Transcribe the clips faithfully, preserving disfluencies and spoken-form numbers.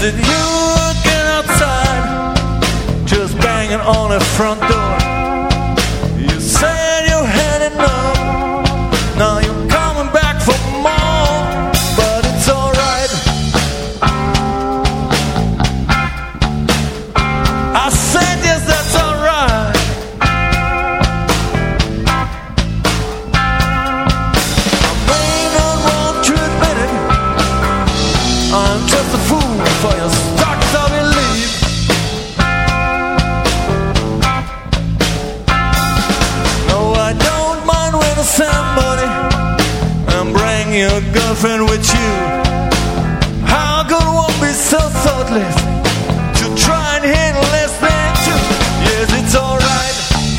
it you again outside, just banging on the front door? You said you had enough, now you're coming back for more, but it's alright. I said yes, that's alright. I may not want to admit it, I'm just a fool for your stocks, I believe. No, I don't mind when somebody and bring your girlfriend with you. How could one be so thoughtless to try and handle less than two? Yes, it's alright.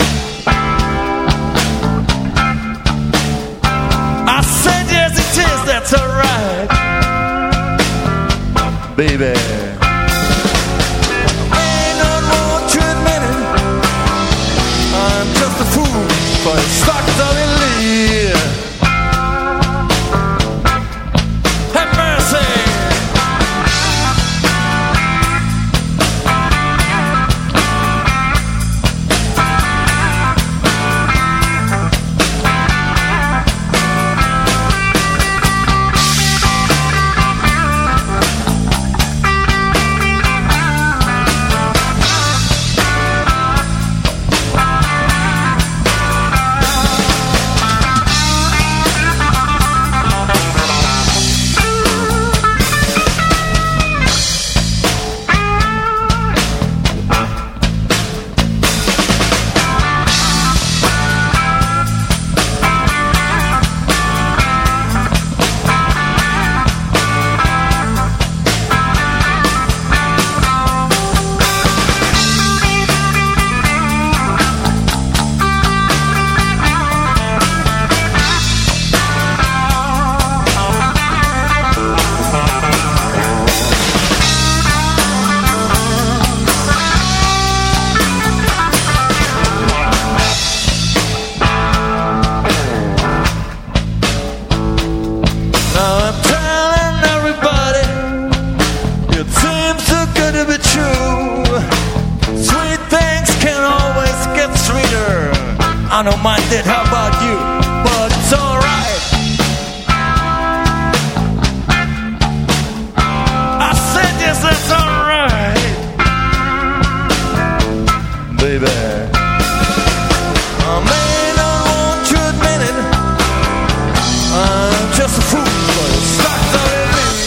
I said yes, it is, that's alright, baby. I may not want to admit it, I'm just a fool for the stocks I believe. Have mercy. I don't mind it, how about you? But it's alright. I said yes, that's alright, baby. I may not want to admit it, I'm just a fool for the stocks I believe.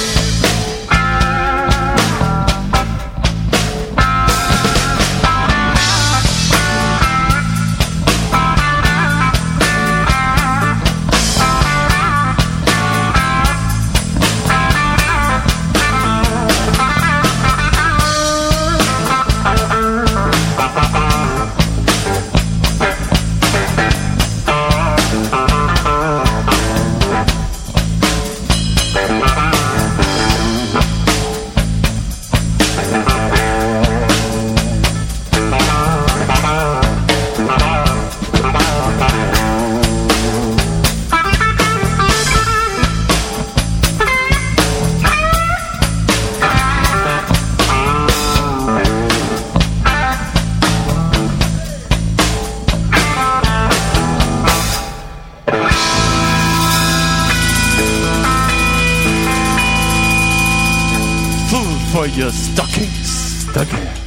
For your stockings, stocking.